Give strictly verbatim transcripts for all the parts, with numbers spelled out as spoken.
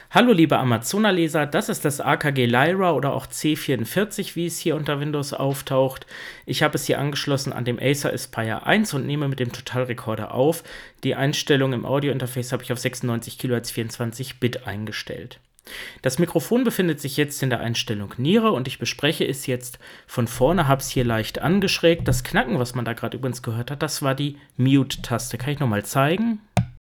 Hallo liebe Amazoner-Leser, das ist das A K G Lyra oder auch C vierundvierzig, wie es hier unter Windows auftaucht. Ich habe es hier angeschlossen an dem Acer Aspire eins und nehme mit dem Totalrekorder auf. Die Einstellung im Audiointerface habe ich auf sechsundneunzig Kilohertz vierundzwanzig Bit eingestellt. Das Mikrofon befindet sich jetzt in der Einstellung Niere und ich bespreche es jetzt von vorne, habe es hier leicht angeschrägt. Das Knacken, was man da gerade übrigens gehört hat, das war die Mute-Taste. Kann ich nochmal zeigen?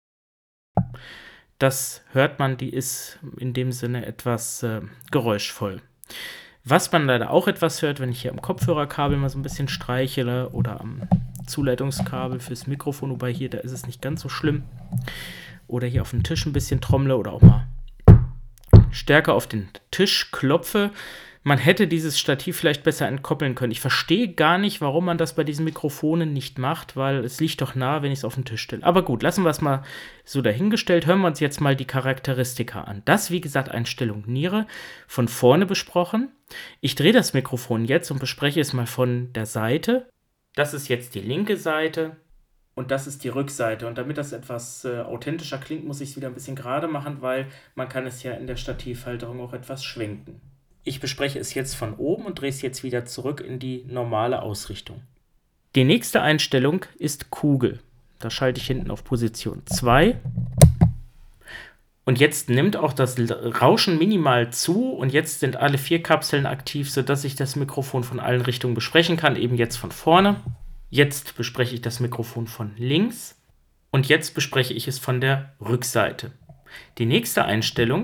Das hört man, die ist in dem Sinne etwas äh, geräuschvoll. Was man leider auch etwas hört, wenn ich hier am Kopfhörerkabel mal so ein bisschen streichele oder am Zuleitungskabel fürs Mikrofon, wobei hier, da ist es nicht ganz so schlimm. Oder hier auf dem Tisch ein bisschen trommle oder auch mal stärker auf den Tisch klopfe. Man hätte dieses Stativ vielleicht besser entkoppeln können. Ich verstehe gar nicht, warum man das bei diesen Mikrofonen nicht macht, weil es liegt doch nahe, wenn ich es auf den Tisch stelle. Aber gut, lassen wir es mal so dahingestellt. Hören wir uns jetzt mal die Charakteristika an. Das, wie gesagt, Einstellung Niere, von vorne besprochen. Ich drehe das Mikrofon jetzt und bespreche es mal von der Seite. Das ist jetzt die linke Seite. Und das ist die Rückseite. Und damit das etwas äh, authentischer klingt, muss ich es wieder ein bisschen gerade machen, weil man kann es ja in der Stativhalterung auch etwas schwenken. Ich bespreche es jetzt von oben und drehe es jetzt wieder zurück in die normale Ausrichtung. Die nächste Einstellung ist Kugel. Da schalte ich hinten auf Position zwei. Und jetzt nimmt auch das Rauschen minimal zu und jetzt sind alle vier Kapseln aktiv, sodass ich das Mikrofon von allen Richtungen besprechen kann, eben jetzt von vorne. Jetzt bespreche ich das Mikrofon von links und jetzt bespreche ich es von der Rückseite. Die nächste Einstellung,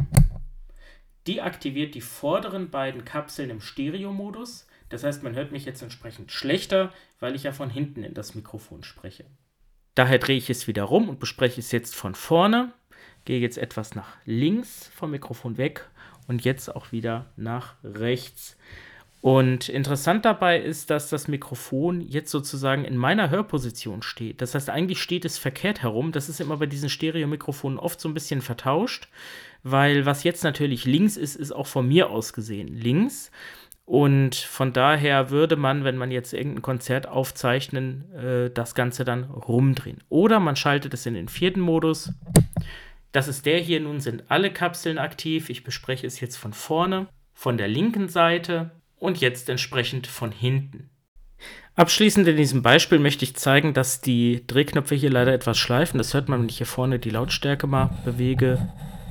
die aktiviert die vorderen beiden Kapseln im Stereo-Modus. Das heißt, man hört mich jetzt entsprechend schlechter, weil ich ja von hinten in das Mikrofon spreche. Daher drehe ich es wieder rum und bespreche es jetzt von vorne. Gehe jetzt etwas nach links vom Mikrofon weg und jetzt auch wieder nach rechts. Und interessant dabei ist, dass das Mikrofon jetzt sozusagen in meiner Hörposition steht. Das heißt, eigentlich steht es verkehrt herum. Das ist immer bei diesen Stereo-Mikrofonen oft so ein bisschen vertauscht, weil was jetzt natürlich links ist, ist auch von mir aus gesehen links. Und von daher würde man, wenn man jetzt irgendein Konzert aufzeichnen, äh, das Ganze dann rumdrehen. Oder man schaltet es in den vierten Modus. Das ist der hier. Nun sind alle Kapseln aktiv. Ich bespreche es jetzt von vorne, von der linken Seite. Und jetzt entsprechend von hinten. Abschließend in diesem Beispiel möchte ich zeigen, dass die Drehknöpfe hier leider etwas schleifen. Das hört man, wenn ich hier vorne die Lautstärke mal bewege.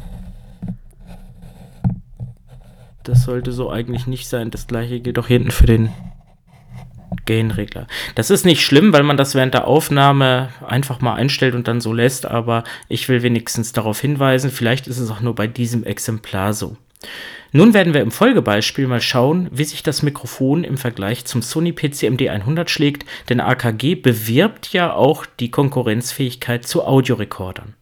Das sollte so eigentlich nicht sein. Das gleiche gilt auch hinten für den Gain-Regler. Das ist nicht schlimm, weil man das während der Aufnahme einfach mal einstellt und dann so lässt. Aber ich will wenigstens darauf hinweisen, vielleicht ist es auch nur bei diesem Exemplar so. Nun werden wir im Folgebeispiel mal schauen, wie sich das Mikrofon im Vergleich zum Sony P C M D hundert schlägt, denn A K G bewirbt ja auch die Konkurrenzfähigkeit zu Audiorekordern.